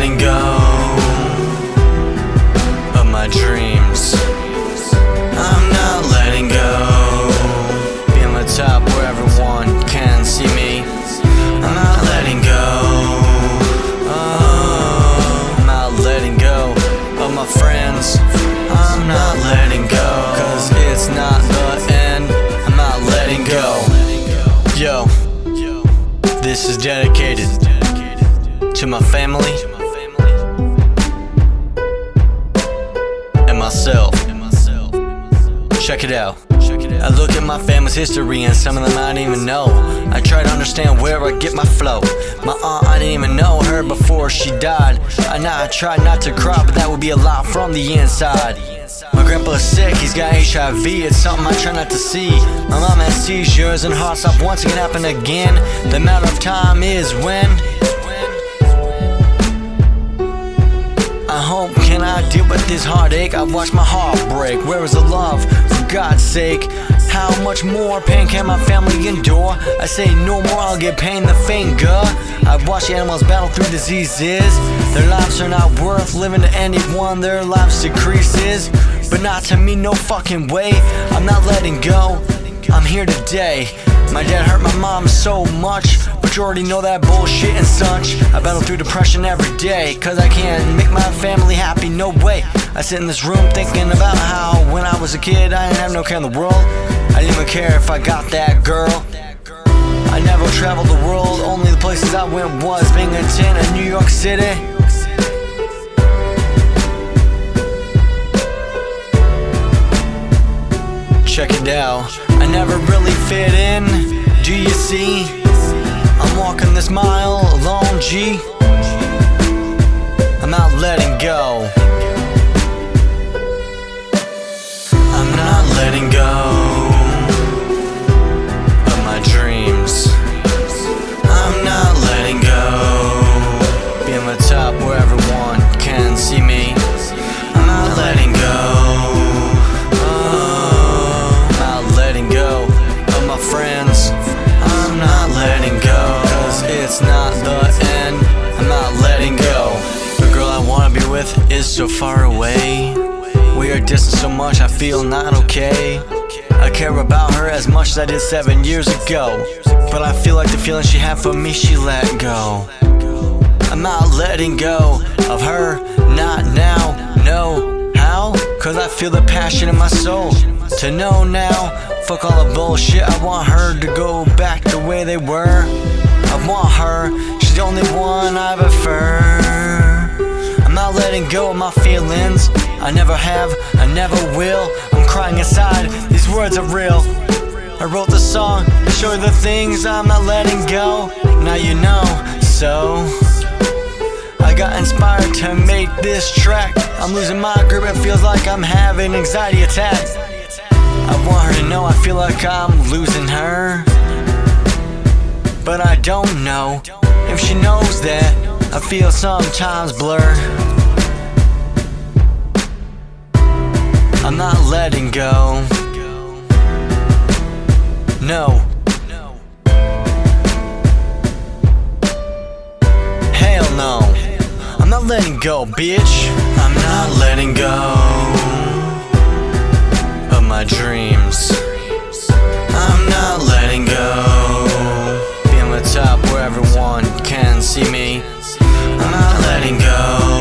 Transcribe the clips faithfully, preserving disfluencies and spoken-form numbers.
letting go of my dreams. I'm not letting go. Be on the top where everyone can see me. I'm not letting go. Oh, I'm not letting go of my friends. I'm not letting go, cause it's not the end. I'm not letting go. Yo, this is dedicated to my family and myself. Check it out. I look at my family's history and some of them I didn't even know. I try to understand where I get my flow. My aunt, I didn't even know her before she died. I know I tried not to cry, but that would be a lot from the inside. My grandpa's sick, he's got H I V, it's something I try not to see. My mom has seizures and heart stop once again happen again. The matter of time is when. I hope can I deal with this heartache? I watch my heart break. Where is the love? For God's sake, how much more pain can my family endure? I say no more, I'll get pain in the finger. I watch animals battle through diseases. Their lives are not worth living to anyone. Their lives decreases, but not to me, no fucking way. I'm not letting go. I'm here today. My dad hurt my mom so much, but you already know that bullshit and such. I battle through depression every day, cause I can't make my family happy, no way. I sit in this room thinking about how when I was a kid I didn't have no care in the world. I didn't even care if I got that girl. I never traveled the world, only the places I went was Binghamton and New York City. Check it out, I never really fit in, do you see? I'm walking this mile alone, G. I'm not letting go. I'm not letting go of my dreams. I'm not letting go. Be on the top where everyone can see me. I'm not letting go. Friends, I'm not letting go, cause it's not the end. I'm not letting go. The girl I wanna be with is so far away. We are distant so much, I feel not okay. I care about her as much as I did seven years ago, but I feel like the feeling she had for me, she let go. I'm not letting go of her, not now, no. How? Cause I feel the passion in my soul to know now. Fuck all the bullshit, I want her to go back the way they were. I want her, she's the only one I prefer. I'm not letting go of my feelings, I never have, I never will. I'm crying inside, these words are real. I wrote the song to show you the things I'm not letting go. Now you know, so I got inspired to make this track. I'm losing my grip, it feels like I'm having an anxiety attack. I want her to know I feel like I'm losing her, but I don't know if she knows that I feel sometimes blur. I'm not letting go. No. Hell no. I'm not letting go, bitch. I'm not letting go my dreams. I'm not letting go. Be on the top where everyone can see me. I'm not letting go.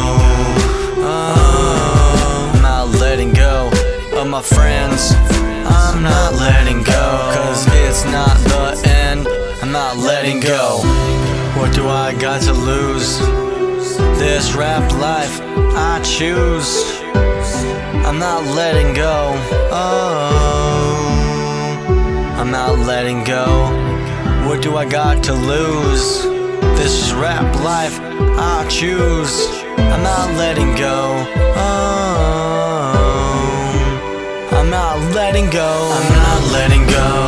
Oh, I'm not letting go of my friends. I'm not letting go, cause it's not the end. I'm not letting go. What do I got to lose? This rap life I choose. I'm not letting go. Oh, I'm not letting go. What do I got to lose? This is rap life I choose. I'm not letting go. Oh, I'm not letting go. I'm not letting go.